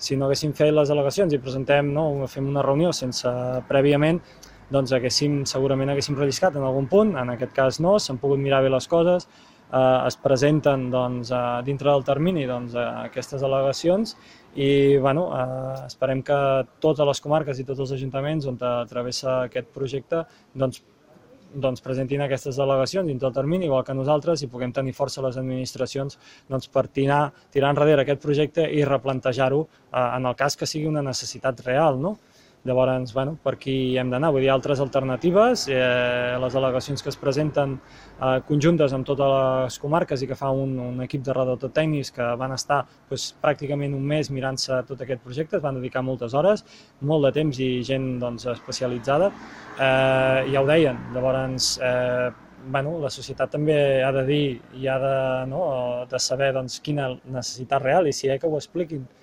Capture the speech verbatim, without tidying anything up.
si no haguéssim fet les al·legacions i presentem, no, fem una reunió sense prèviament, doncs haguéssim, segurament haguéssim relliscat en algun punt, en aquest cas no, s'han pogut mirar bé les coses, eh, es presenten doncs, eh, dintre del termini doncs, eh, aquestes al·legacions i bueno, eh, esperem que totes les comarques i tots els ajuntaments on travessa aquest projecte doncs, doncs presentin aquestes al·legacions dintre del termini, igual que nosaltres, i puguem tenir força a les administracions doncs, per tirar, tirar enrere aquest projecte i replantejar-ho eh, en el cas que sigui una necessitat real, no? Llavors, bueno, per aquí hem d'anar. Vull dir, altres alternatives, eh, les al·legacions que es presenten eh, conjuntes amb totes les comarques i que fa un, un equip de redactors tècnics que van estar doncs, pràcticament un mes mirant-se tot aquest projecte, es van dedicar moltes hores, molt de temps i gent doncs, especialitzada, eh, ja ho deien. Llavors, eh, bueno, la societat també ha de dir i ha de, no, de saber doncs, quina necessitat real i si hi ha que ho expliquin.